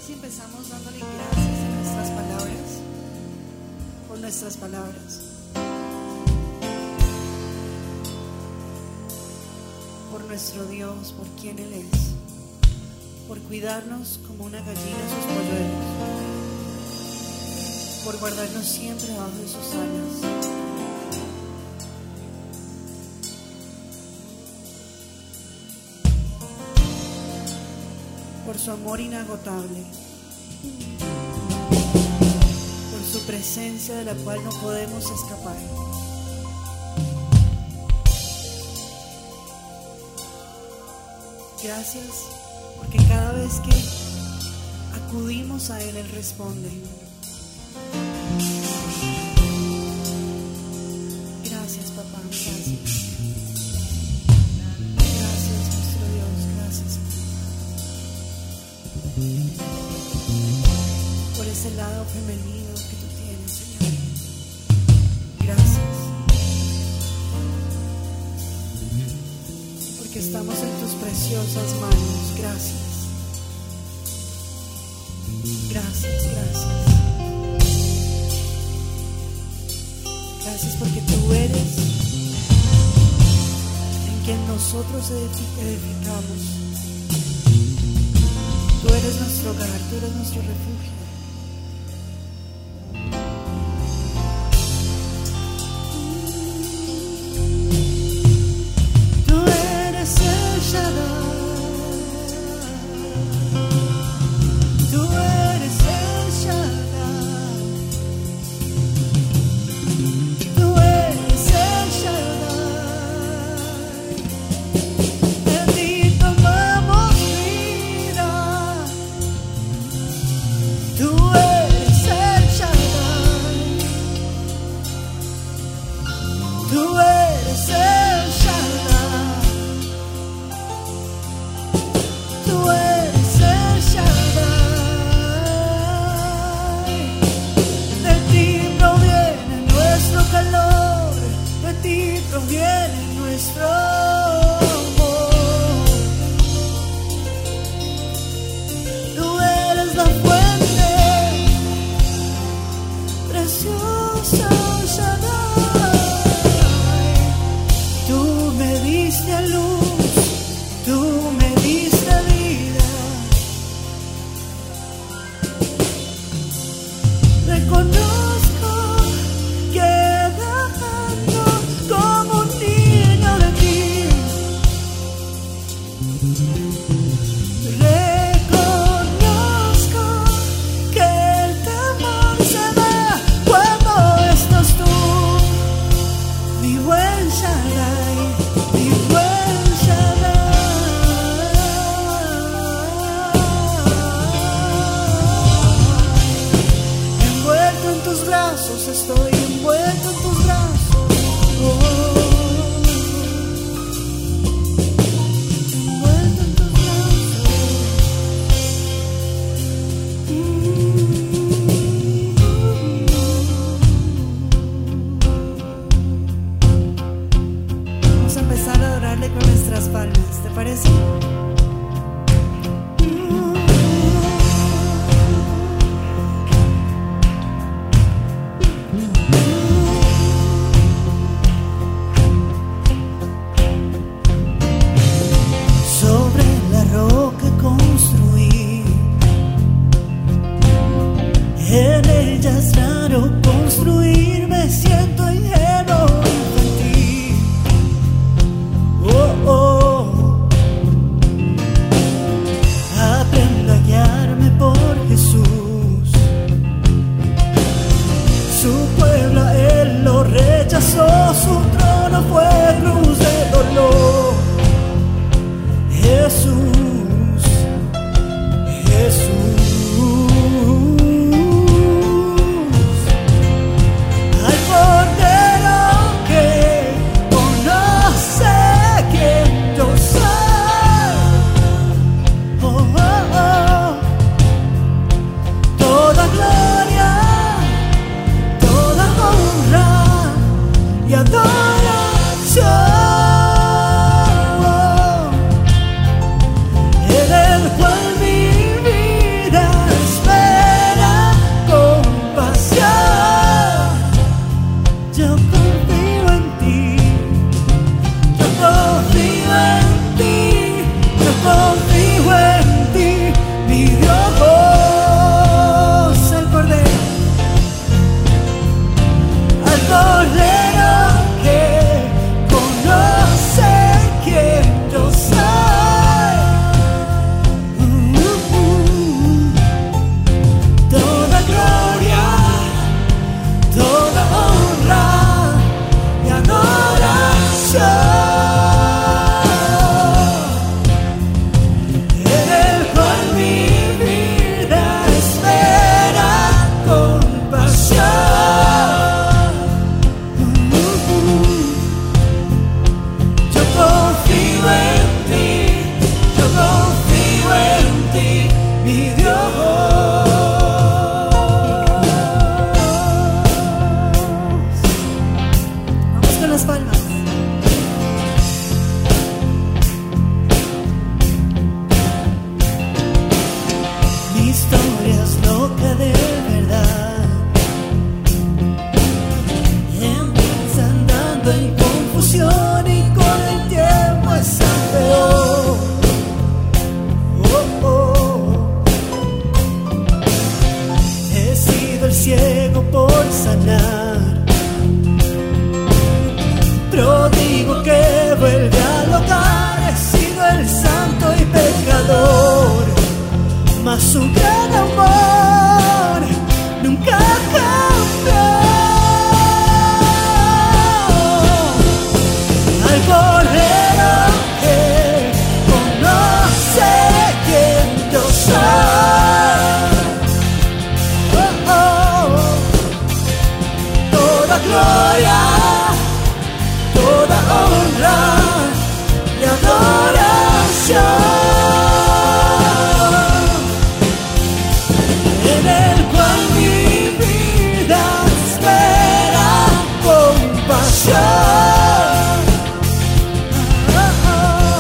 si empezamos dándole gracias a nuestras palabras, por nuestras palabras, por nuestro Dios, por quien Él es, por cuidarnos como una gallina a sus polluelos, por guardarnos siempre debajo de sus alas. Por su amor inagotable, por su presencia de la cual no podemos escapar. Gracias, porque cada vez que acudimos a Él, Él responde. Gracias, papá, gracias. Gracias, nuestro Dios, gracias. Por ese lado femenino que tú tienes, Señor. Gracias. Porque estamos en tus preciosas manos. Gracias. Gracias, gracias. Gracias porque tú eres en quien nosotros edificamos. Tú eres nuestro hogar, tú eres nuestro refugio. Tú eres el Shaddai. Tú eres el Shaddai. Tú eres el Shaddai. De ti tomamos vida. Tú eres el Shaddai. Tú eres el Shaddai. Tú eres el Shaddai. De ti proviene nuestro calor. De ti proviene nuestro amor. Tú eres la fuente preciosa, Shaddai. Tú me diste luz, tú me diste vida. Reconozco que dando como un niño de ti. sanar. Prodigo que vuelve al hogar, he sido el santo y pecador, mas su gran amor nunca cambió. Al Cordero que conoce quién yo soy, oh, oh. Toda gloria, toda honra y adoración, en el cual mi vida espera compasión. Oh, oh.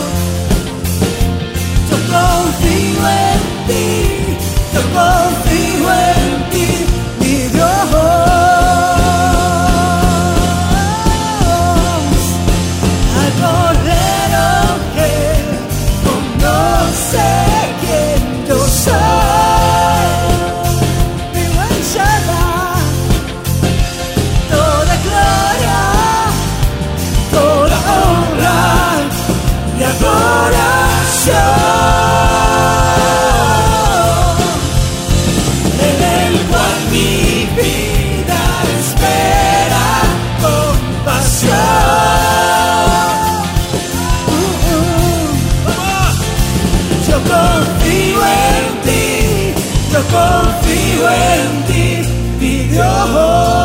Yo confío en ti, yo confío en ti, mi Dios. En el cual mi vida espera compasión. Yo confío en ti, yo confío en ti, mi Dios.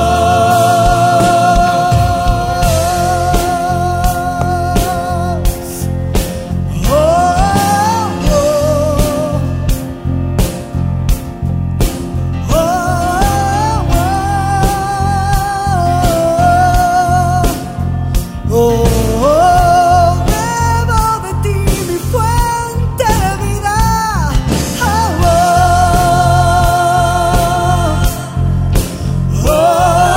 Oh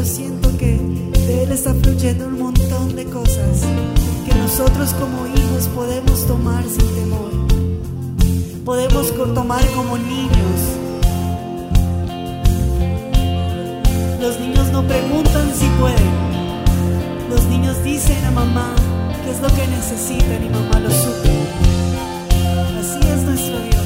siento que de Él está fluyendo un montón de cosas que nosotros como hijos podemos tomar sin temor. Podemos tomar como niños. Los niños no preguntan si pueden. Los niños dicen a mamá qué es lo que necesitan y mamá lo suple. Así es nuestro Dios.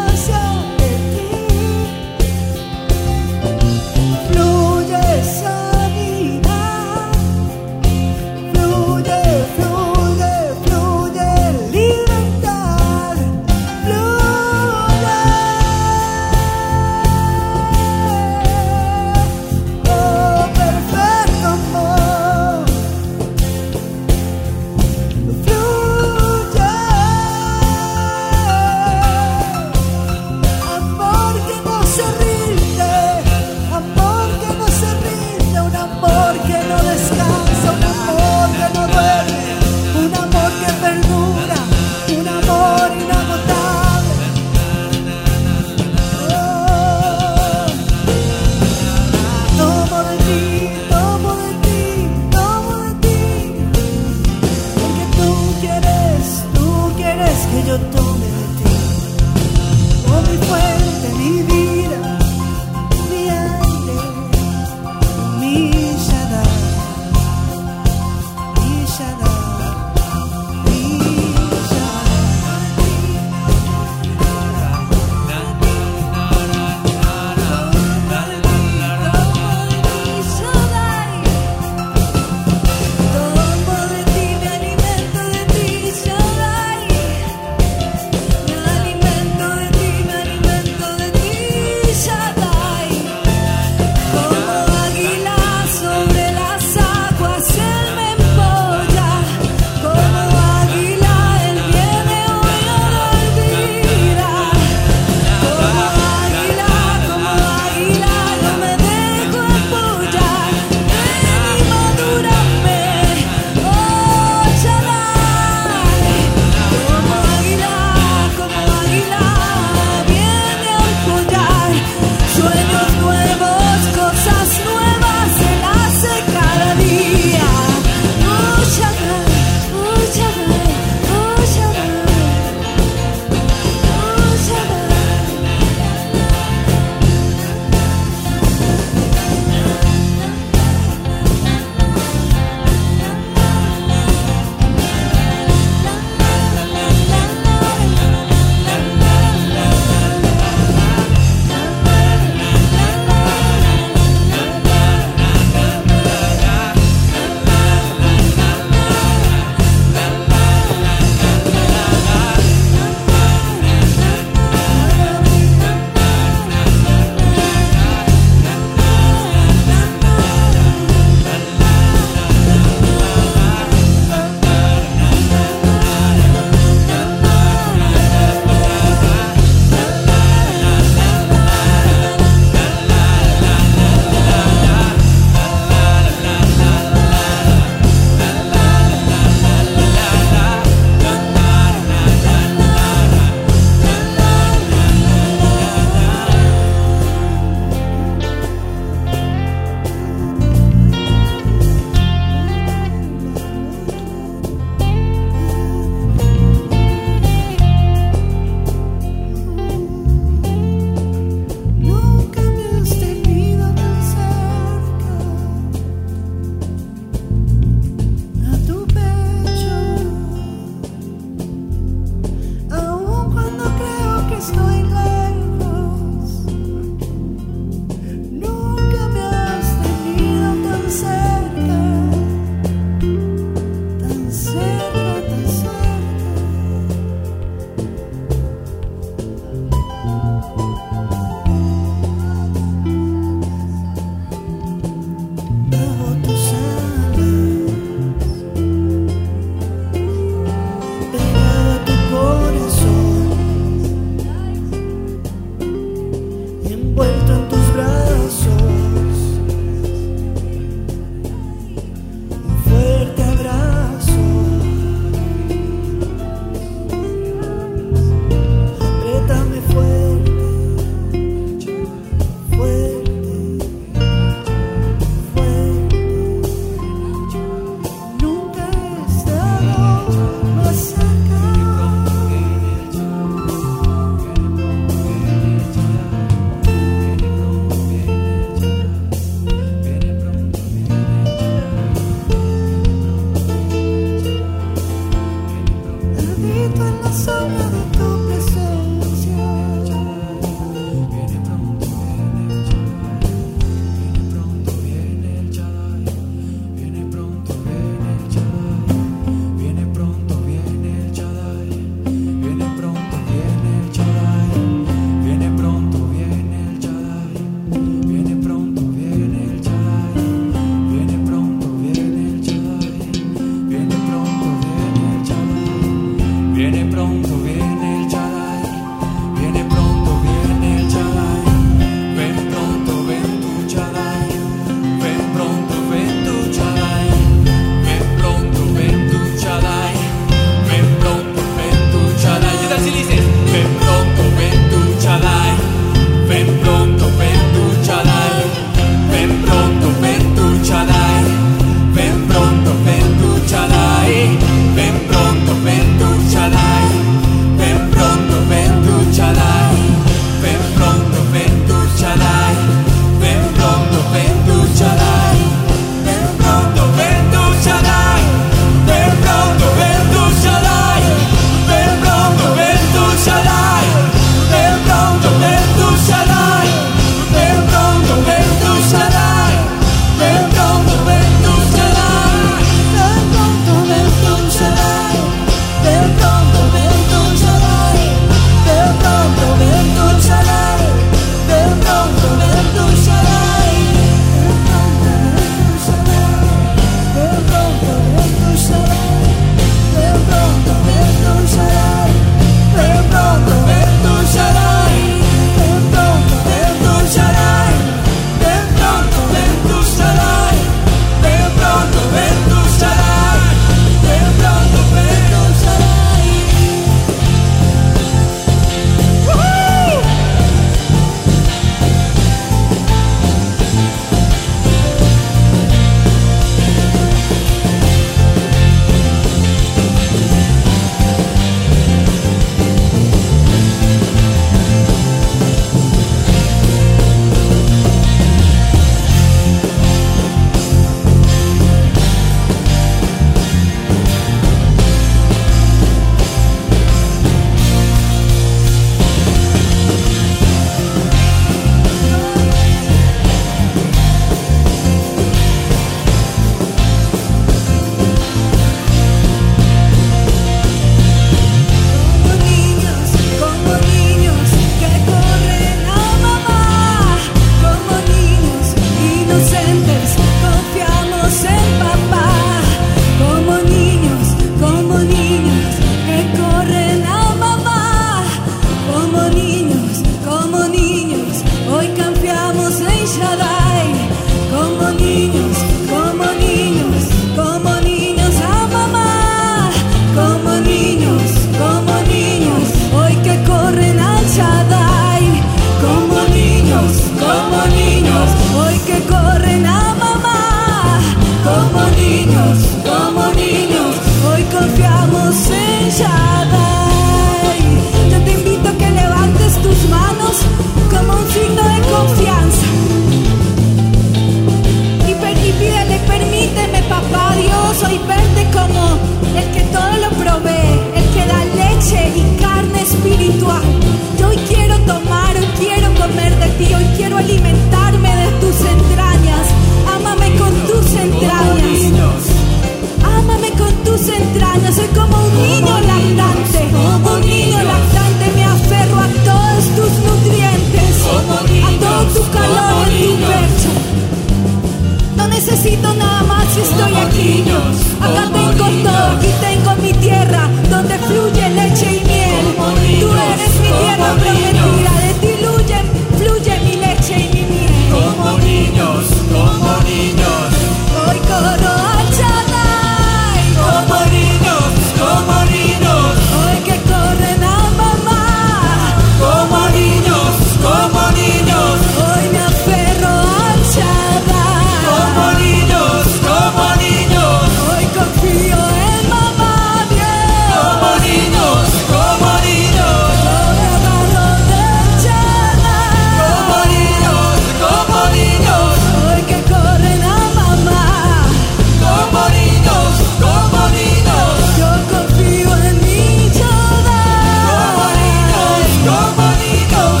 necesito nada más y estoy Como aquí. niños, Acá como tengo todo, niños. aquí tengo mi tierra donde fluye leche y miel. Como Tú niños, eres mi como tierra niños. prometida, de ti fluye mi leche y mi miel. Como niños, como niños. Hoy corro al Shaddai, Como niños, como niños. hoy que corren a mamá. Como niños, como niños. Hoy me aferro al Shaddai. Como niños, como niños. Hoy confío en mamá bien. Como niños, como niños. Hoy me agarro del Shaddai. Como niños, como niños. Hoy que corren a mamá. Como niños, como niños. Yo confío en mi Como niños, Shaddai. como niños.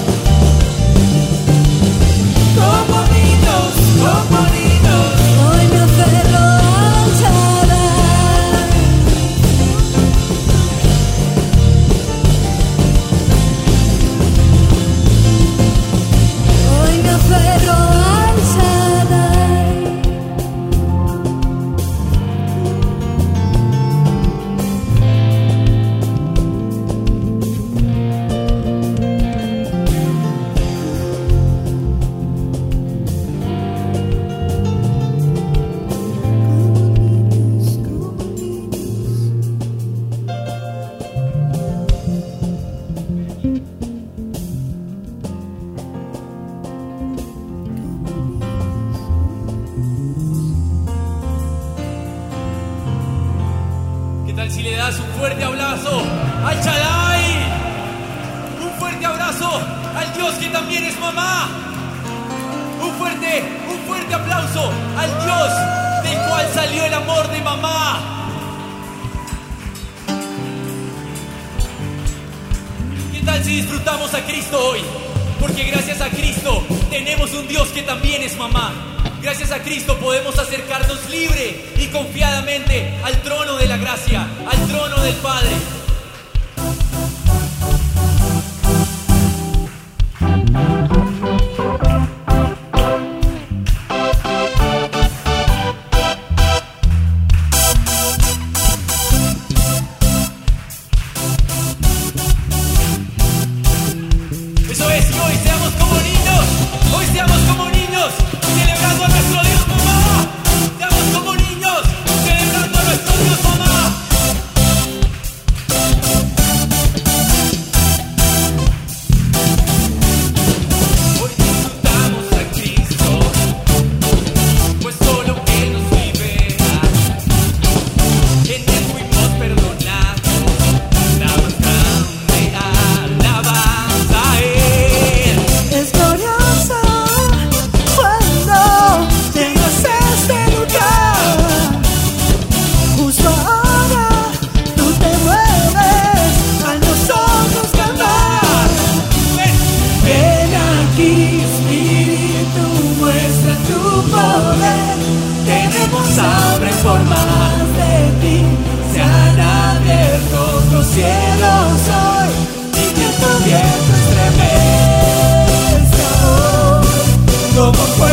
Como niños, como niños. Hoy me aferro al Shaddai. Hoy me aferro al Shaddai. ¿Qué tal si le das un fuerte abrazo al Shaddai? Un fuerte abrazo al Dios que también es mamá. Un fuerte aplauso al Dios del cual salió el amor de mamá. ¿Qué tal si disfrutamos a Cristo hoy? Porque gracias a Cristo tenemos un Dios que también es mamá. Gracias a Cristo podemos acercarnos libre y confiadamente al trono de la gracia, al trono del Padre. Eso es, que hoy seamos como niños, celebrando a nuestro Dios mamá. Seamos como niños, celebrando a nuestro Dios mamá. Hoy disfrutamos a Cristo, pues solo Él nos libera. En Él fuimos perdonados, la más grande alabanza a Él. Es glorioso cuando llegas a este lugar. Justo ahora tú te mueves al nosotros cantar. Ven aquí, Espíritu, muestra tu poder. Tenemos hambre por más de ti. Se han abierto los cielos hoy y que tu viento estremezca hoy como fuego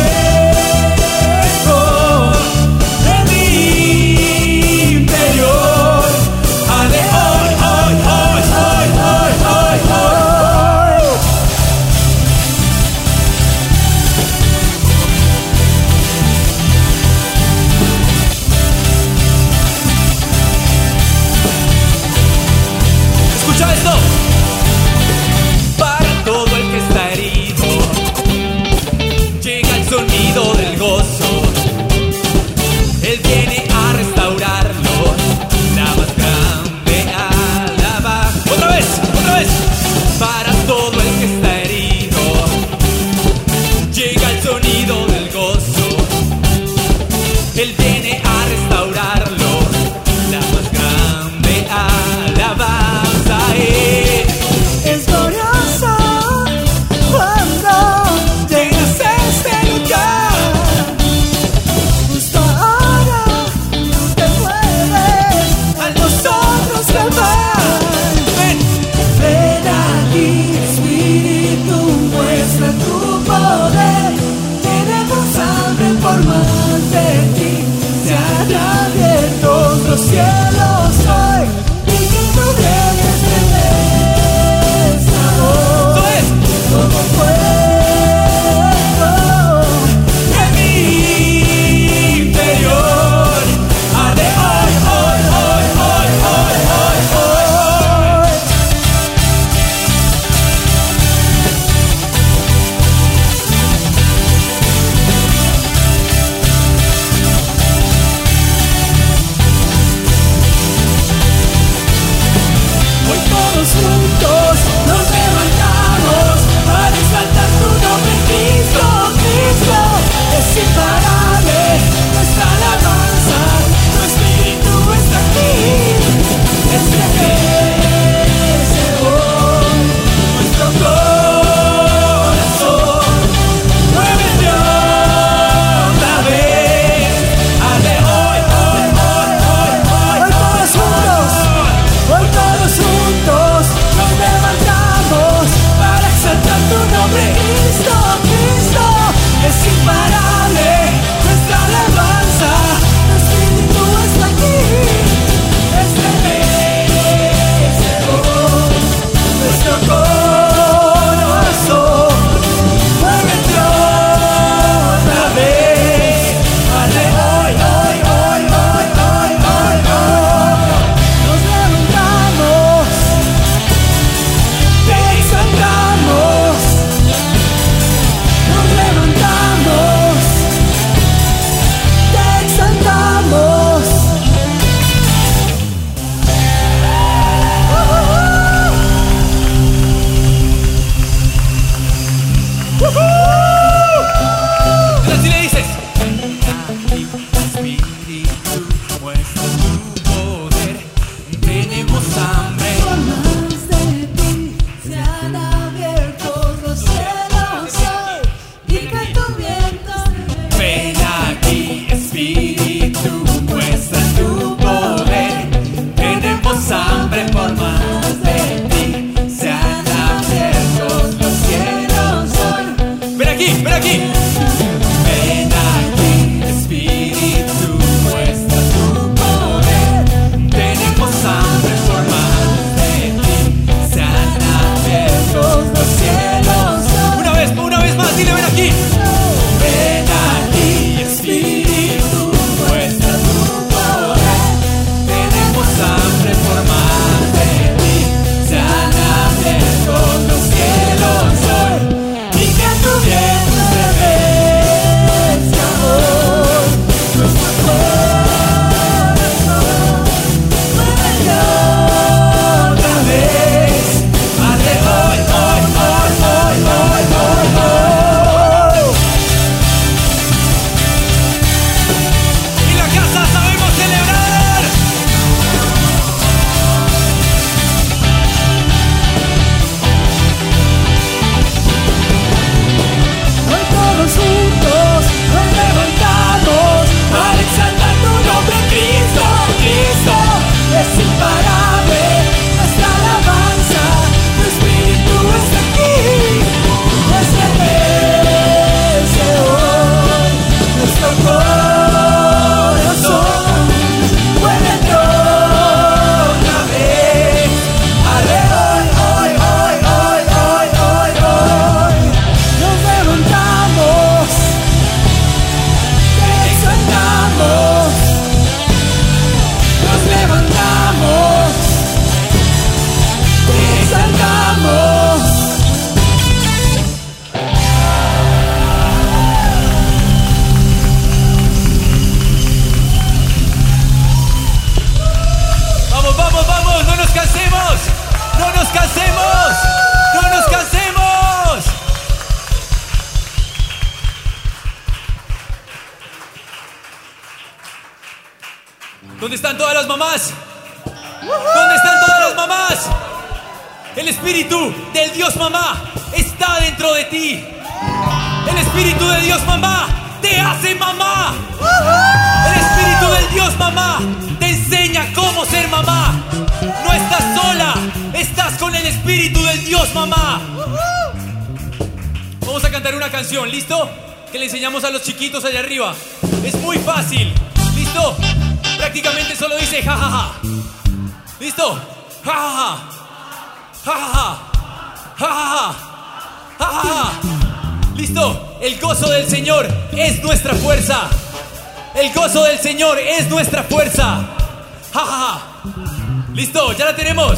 en mi interior. Ale, hoy, hoy, hoy, hoy, hoy, hoy, hoy. Escucha esto. Para todo el que está herido, llega el sonido del gozo. Él viene a restaurarlo. La más grande alabanza. Otra vez, otra vez. Para todo el que está herido, llega el sonido del gozo. Él viene a restaurarlo. La más grande alabanza a Él. Es glorioso cuando llegas a este lugar. Justo ahora tú te mueves a nosotros cantar. Ven aquí, Espíritu, muestra tu poder. Tenemos hambre por más de Espíritu, muestra tu poder. Tenemos hambre por más de ti. Sean abiertos los cielos hoy. Ven aquí, ven aquí. Ven aquí, Espíritu, muestra tu poder. Tenemos hambre por más de ti. Sean abiertos los cielos hoy. Una vez más, dile ven aquí. Ven aquí, Espíritu, muestra tu poder. Tenemos hambre por más de ti. Sean abiertos los cielos hoy. Y que tu vientre crezca hoy. Nuestro corazón muévelo otra vez. Hazle hoy, hoy, hoy, hoy, hoy, hoy, hoy. En la casa sabemos celebrar. Hoy todos juntos nos levantamos para exaltar tu nombre, Cristo. Cristo es imparable, nuestra alabanza, tu Espíritu está aquí. Estremece hoy nuestro corazón, muévete otra vez. Hazle hoy, hoy, hoy, hoy, hoy, hoy, hoy. Nos levantamos, te exaltamos. Nos levantamos, te exaltamos. Vamos, vamos, vamos. No nos cansemos. No nos cansemos. No nos cansemos. ¿Dónde están todas las mamás? ¿Dónde están todas las mamás? El espíritu del Dios mamá está dentro de ti. El espíritu de Dios mamá te hace mamá. El espíritu del Dios mamá te enseña cómo ser mamá. No estás sola, estás con el espíritu del Dios mamá. Vamos a cantar una canción, ¿listo? Que le enseñamos a los chiquitos allá arriba. Es muy fácil, ¿listo? Prácticamente solo dice jajaja. ¿Listo? Jajaja. Jajaja. Jajaja. Jajaja. ¿Listo? El gozo del Señor es nuestra fuerza. El gozo del Señor es nuestra fuerza. Jajaja. ¿Listo? Ya la tenemos.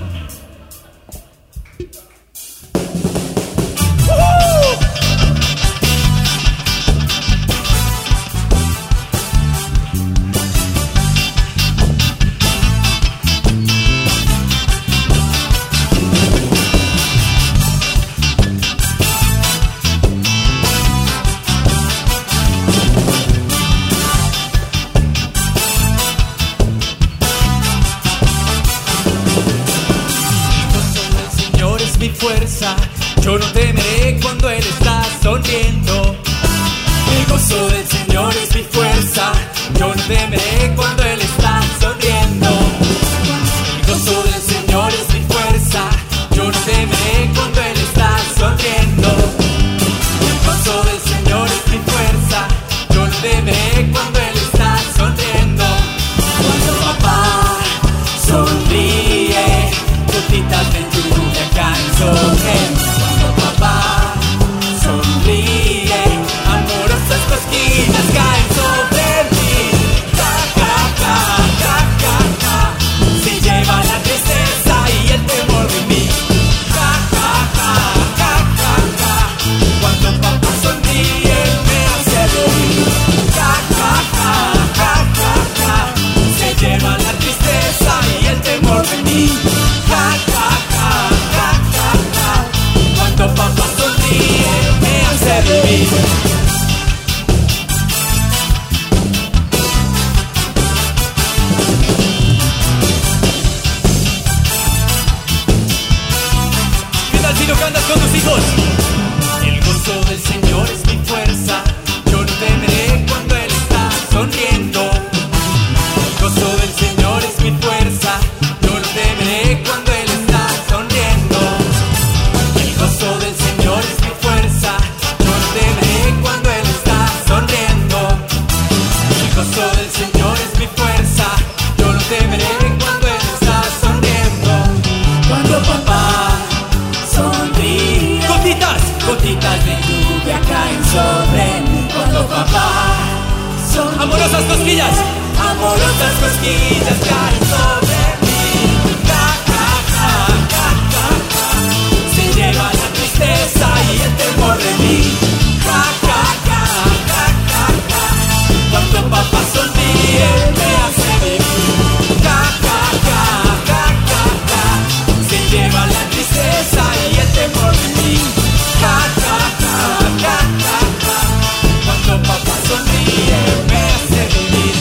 Mi fuerza, yo no temeré cuando Él está sonriendo. El gozo del Señor es mi fuerza, yo no temeré cuando Él está sonriendo. El gozo del Señor es mi fuerza, yo no temeré cuando Él está sonriendo. El gozo del Señor es mi fuerza, yo no temeré cuando Él está sonriendo. Cuando papá sonríe, gotitas de lluvia caen sobre él. Cuando papá sonríe, amorosas cosquillas caen sobre mí. Ja, ja, ja, ja, ja, ja. Se lleva la tristeza y el temor de mí. Ja, ja, ja, ja, ja, ja. Cuando papá sonríe me hace reír. Ja, ja, Amorosas cosquillas. Amorosas cosquillas caen sobre mí. Ja, ja, ja, ja, ja, ja. Se lleva la tristeza y el temor de mí. Ja, ja, ja, ja, ja, ja. Cuando papá sonríe me hace vivir. Ja, ja, ja, ja, ja, ja. Se lleva la tristeza y el temor de mí. Ja, ja, ja, ja, ja, ja. Cuando papá sonríe me hace vivir.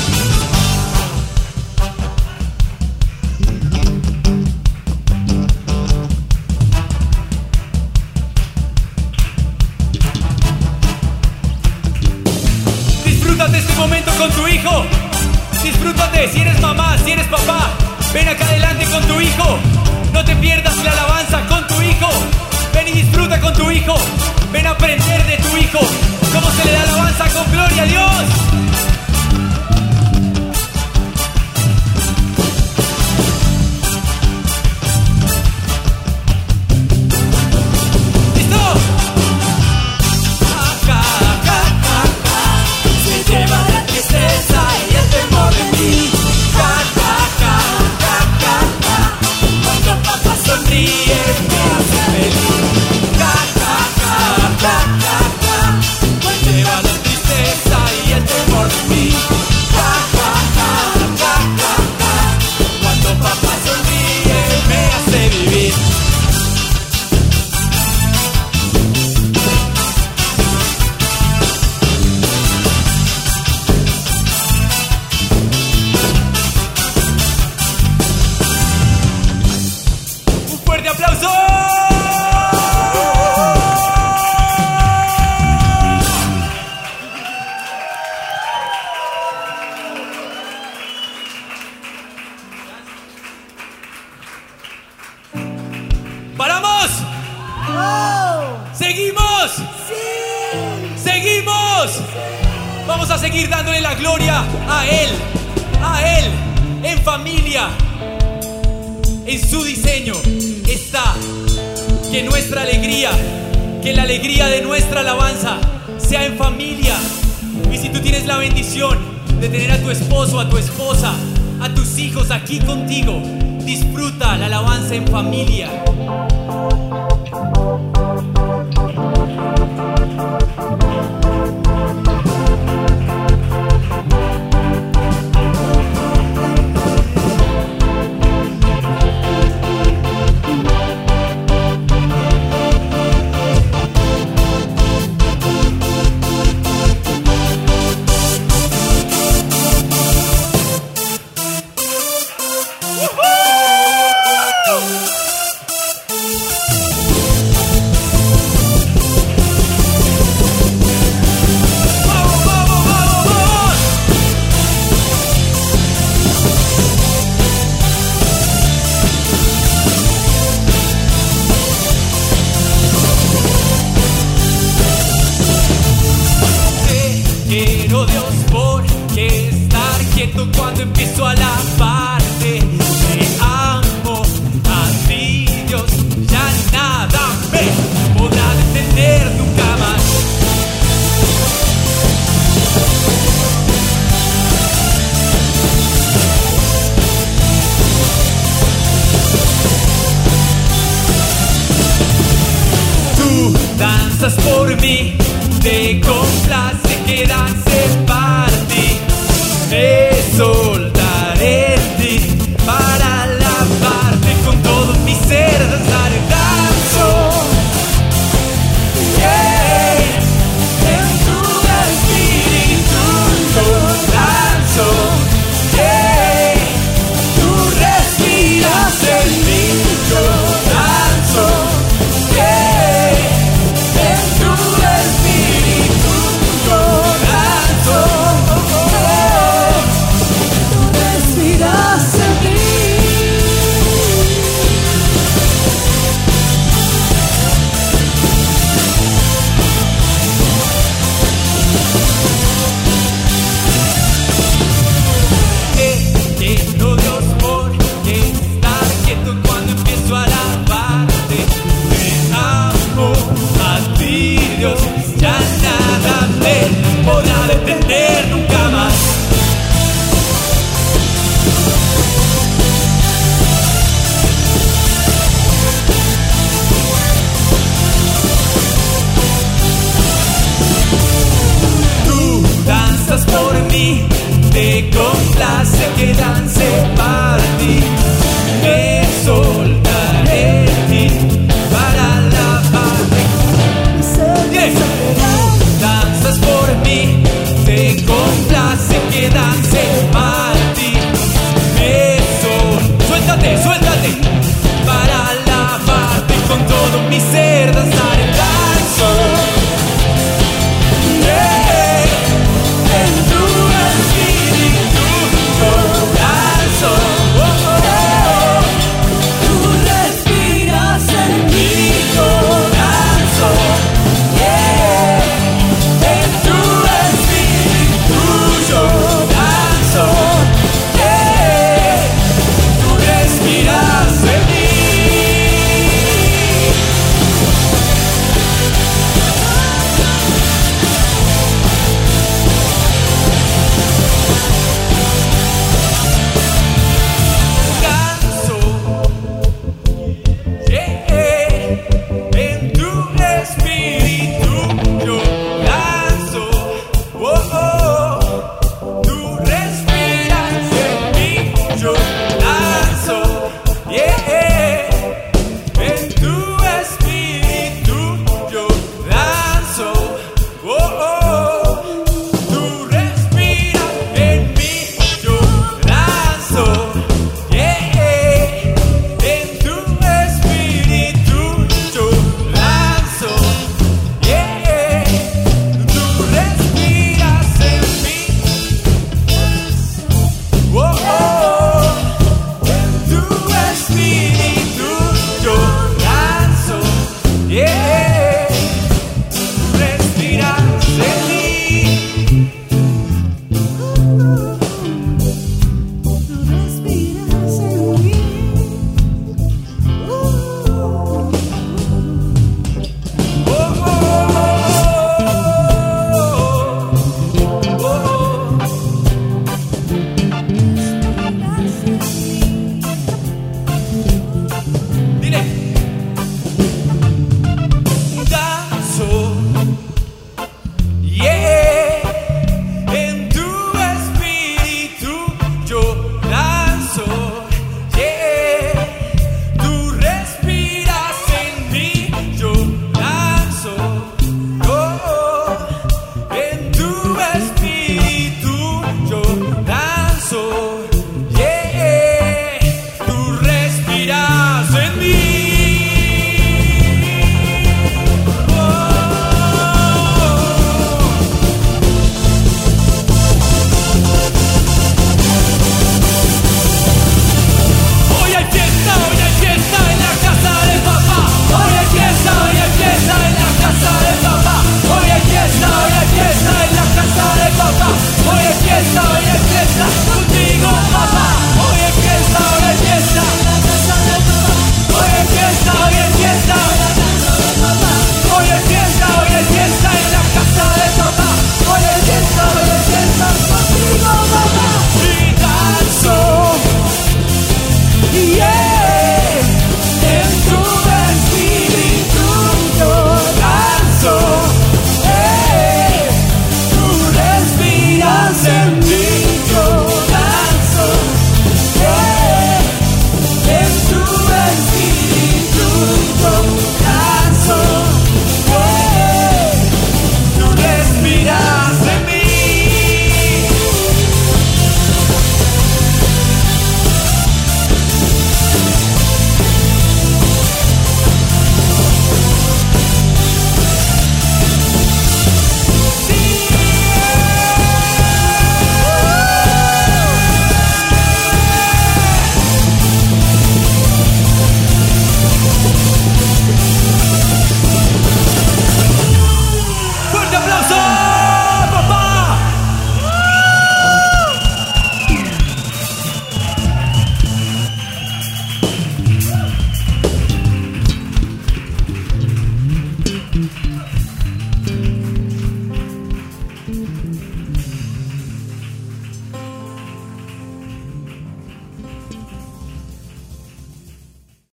Disfrútate este momento con tu hijo. Disfrútate, si eres mamá, si eres papá. Ven acá adelante con tu hijo. No te pierdas la alabanza con tu hijo. Ven y disfruta con tu hijo. Ven a aprender de tu hijo. Cómo se le da alabanza con gloria a Dios. ¿Listo? Ja, ja, ja, ja, ja. Se lleva la tristeza y el temor de mí. Ja, ja, ja, ja, ja, ja. Cuando papá sonríe me hace feliz. Ja, ja, ja, ja, ja, ja. Se lleva la tristeza y el temor de mí. Ja, ja, ja, ja, ja, ja. Cuando papá sonríe me hace vivir. Un fuerte aplauso. ¡Paramos! ¡Seguimos! ¡Seguimos! Vamos a seguir dándole la gloria a Él, en familia. En su diseño está que nuestra alegría, que la alegría de nuestra alabanza sea en familia. Y si tú tienes la bendición de tener a tu esposo, a tu esposa, a tus hijos aquí contigo, disfruta la alabanza en familia. ¡Vamos, vamos, vamos, vamos! Te quiero, Dios, porque estar quieto cuando empiezo a alabarte. Te amo a ti, Dios, ya nada me podrá detener nunca más. Tú danzas por mí, te complace que dance para ti. Me soltaré en ti para alabarte con todo mi ser. Danzaré, danzo. Yeah. En tu espíritu yo danzo. Yeah. Tú respiras en mí, yo danzo. Yeah. En tu espíritu yo danzo. Tú respiras en mí. Te quiero, Dios, porque estar quieto cuando empiezo a alabarte. Te amo a ti, Dios, ya nada me podrá detener nunca más. Por mí, te complace que dance para ti, me soltaré en ti para alabarte. Tú danzas por mí, te complace que dance